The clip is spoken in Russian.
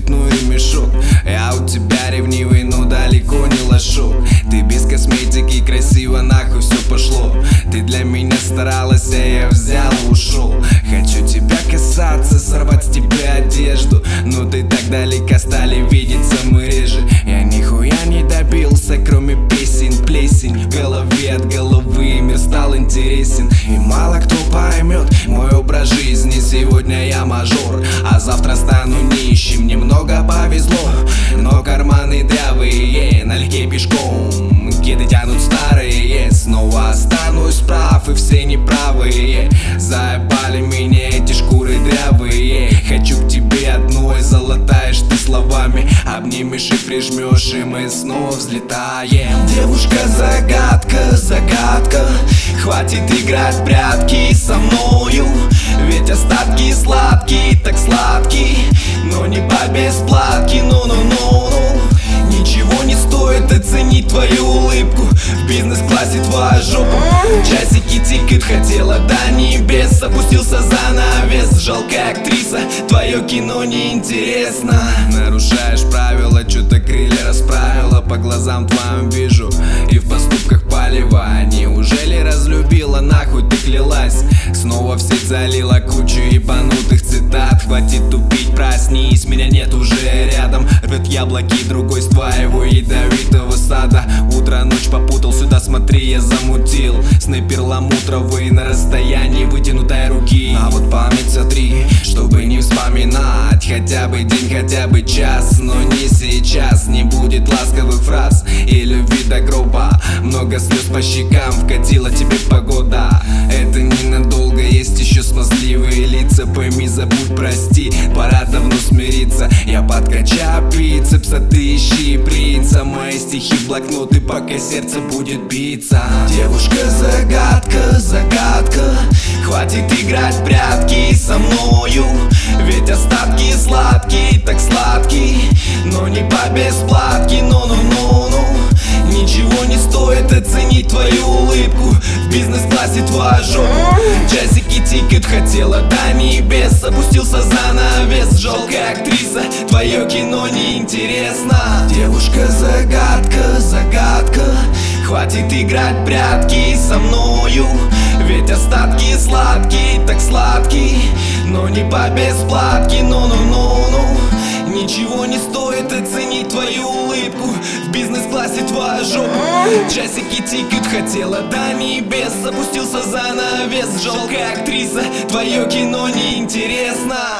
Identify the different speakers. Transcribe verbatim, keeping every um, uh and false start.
Speaker 1: цветной ремешок. Я у тебя ревнивый, но далеко не лошок. Ты без косметики, красиво, нахуй все пошло. Ты для меня старалась, а я взял и ушел. Хочу тебя касаться, сорвать с тебя одежду, но ты так далеко, стали видеться мы реже. Я нихуя не добился, кроме песен, плесень в голове от головы, мир стал интересен. И мало кто поймет мой образ жизни. Сегодня я мажор, а завтра стану нищим. Немного повезло, но карманы дрявые, налегке пешком, кеды тянут старые. Снова останусь прав, и все неправые. Заебали меня эти шкуры дрявые. Хочу к тебе одной, залатаешь ты словами, обнимешь и прижмешь, и мы снова взлетаем. Девушка-загадка, загадка, хватит играть в прятки со мною. Ведь остатки сладкие, так сладкие, но не по бесплатке, ну-ну-ну-ну. Ничего не стоит оценить твою улыбку, в бизнес-классе твоя жопа. Часики тикают, хотела до небес, опустился занавес. Жалкая актриса, твое кино неинтересно. Нарушаешь правила, чё-то крылья расправила. По глазам твоим вижу и в поступках полива. Неужели разлюбила, нахуй ты клялась? Снова в сеть залила кучу ебанутых цитат. Хватит тупить, проснись, меня нет уже рядом. Рвет яблоки другой с твоего ядовитого сада. Утро, ночь попутал, сюда смотри, я замутил. Сны перламутровые на расстоянии вытянутой руки. А вот память сотри, чтобы не вспоминать хотя бы день, хотя бы час. Но не сейчас, не будет ласковых фраз и любви до гроба. Много слез по щекам вкатила тебе погода. Это ненадолго, есть еще смазливые лица. Пойми, забудь, прости, пора давно смириться. Я подкачаю бицепс, а ты ищи принца. Мои стихи, блокноты, пока сердце будет биться. Девушка-загадка, загадка, хватит играть в прятки со мною. Ведь остатки сладкие, так сладкие, но не по бесплатке, ну-ну-ну-ну. Ничего не стоит оценить твою улыбку, в бизнес-классе твоя жопа. Часики тикают, хотела до небес, опустился занавес. Жалкая актриса, твое кино неинтересно. Девушка-загадка, загадка, хватит играть в прятки со мною. Ведь остатки сладкие, так сладкие, но не по бесплатке, ну-ну-ну-ну. Ничего не стоит оценить твою улыбку, в бизнес-классе твоя жопа. Часики тикают, хотела до небес, опустился занавес. Жалкая актриса, твое кино неинтересно.